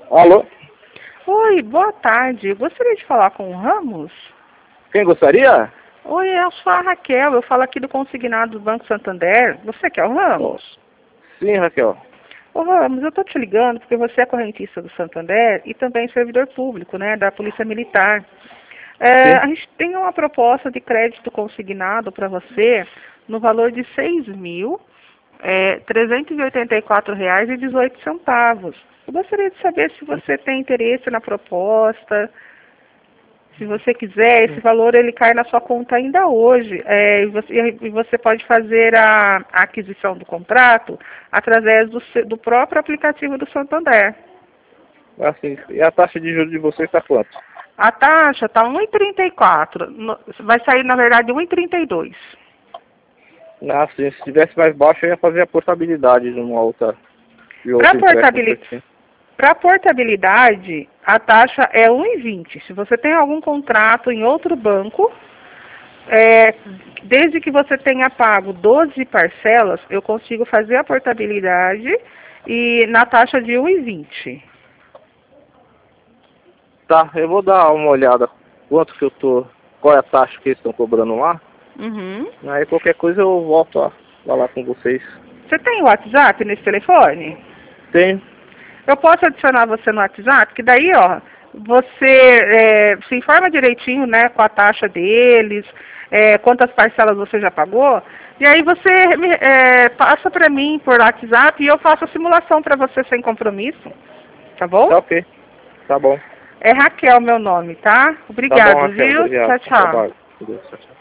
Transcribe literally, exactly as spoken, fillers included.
Alô? Oi, boa tarde. Eu gostaria de falar com o Ramos. Quem gostaria? Oi, eu sou a Raquel. Eu falo aqui do consignado do Banco Santander. Você que é o Ramos? Sim, Raquel. Ô Ramos, eu estou te ligando porque você é correntista do Santander e também servidor público, né, da Polícia Militar. É, a gente tem uma proposta de crédito consignado para você no valor de seis mil trezentos e oitenta e quatro reais e dezoito centavos. Eu gostaria de saber se você tem interesse na proposta. Se você quiser, esse valor ele cai na sua conta ainda hoje. É, e, você, e você pode fazer a, a aquisição do contrato através do, se- do próprio aplicativo do Santander. Assim, e a taxa de juros de vocês está quanto? A taxa está um e trinta e quatro. No- Vai sair, na verdade, um e trinta e dois. Assim, se tivesse mais baixo, eu ia fazer a portabilidade de uma outra, de Para outro empréstimo que eu portabilidade, tinha. para portabilidade, a taxa é um e vinte. Se você tem algum contrato em outro banco, é, desde que você tenha pago doze parcelas, eu consigo fazer a portabilidade e na taxa de um e vinte. Tá, eu vou dar uma olhada quanto que eu tô, qual é a taxa que eles estão cobrando lá. Uhum. Aí qualquer coisa eu volto a falar com vocês. Você tem o WhatsApp nesse telefone? Tenho. Eu posso adicionar você no WhatsApp, que daí, ó, você é, se informa direitinho, né, com a taxa deles, é, quantas parcelas você já pagou, e aí você me- é, passa para mim por WhatsApp e eu faço a simulação para você sem compromisso, tá bom? Tá ok. Tá bom. É Raquel meu nome, tá? Tá bom, Obrigado, Raquel. viu? Obrigado. Tchau, Bom tchau. trabalho. Tchau, tchau.